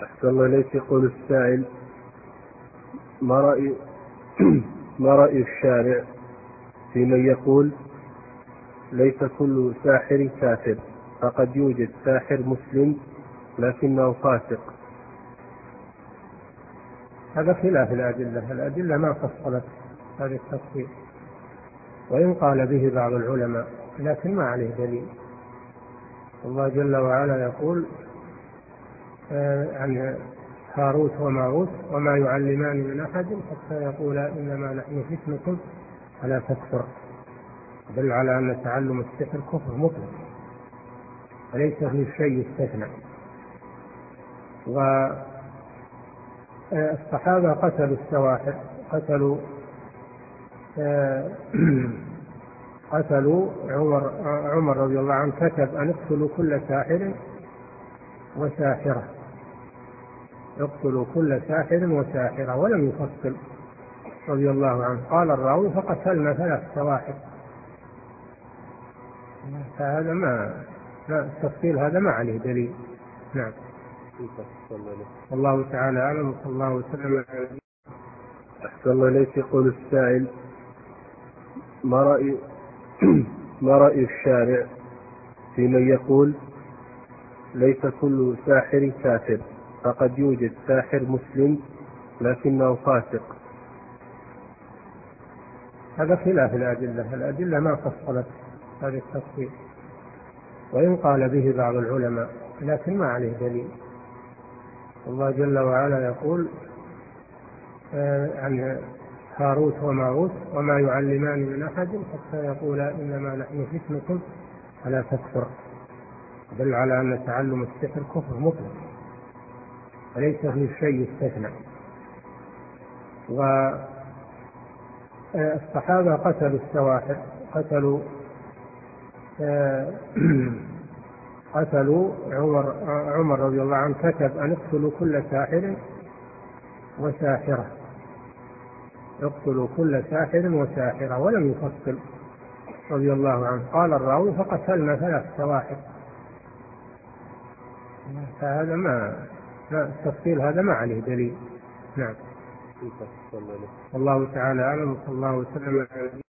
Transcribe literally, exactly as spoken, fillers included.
أحسن الله إليك. يقول السائل: ما رأي ما رأي الشارع في من يقول ليس كل ساحر كافر، فقد يوجد ساحر مسلم لكنه فاسق؟ هذا خلاف الأدلة، الأدلة ما فصلت هذا التفصيل، وإن قال به بعض العلماء لكن ما عليه دليل. الله جل وعلا يقول عن هاروت وماروت: وما يعلمان من أحد حتى يقولا إنما نحن فتنة فلا تكفر، دل على أن تعلم السحر كفر مطلق وليس فيه شيء يستثنى. والصحابة قتلوا السواحر، قتلوا قتلوا عمر عمر رضي الله عنه كتب أن اقتلوا كل ساحر وساحرة، اقتلوا كل ساحر وساحرة، ولم يفصل رضي الله عنه. قال الراوي: فقتلنا ثلاث سواحر. فهذا ما التفصيل هذا ما عليه دليل. نعم. الله تعالى أعلم، وصلى الله وسلم. أحسن الله إليك. يقول السائل: ما رأي ما رأي الشارع في من يقول ليس كل ساحر كافر، فقد يوجد ساحر مسلم لكنه فاسق؟ هذا خلاف الأدلة، الأدلة ما فصلت هذا التفصيل، وإن قال به بعض العلماء لكن ما عليه دليل. الله جل وعلا يقول عن هاروت وماروت: وما يعلمان من أحد حتى يقولا إنما نحن فتنة فلا تكفر، دل على أن تعلم السحر كفر مطلق وليس فيه شيء يستثنى. والصحابة قتلوا السواحر، قتلوا قتلوا عمر عمر رضي الله عنه كتب أن اقتلوا كل ساحر وساحرة، اقتلوا كل ساحر وساحرة، ولم يفصل رضي الله عنه. قال الراوي: فقتلنا ثلاث سواحر. فهذا ما التفصيل هذا ما عليه دليل. نعم. الله تعالى أعلم، وصلى الله وسلم.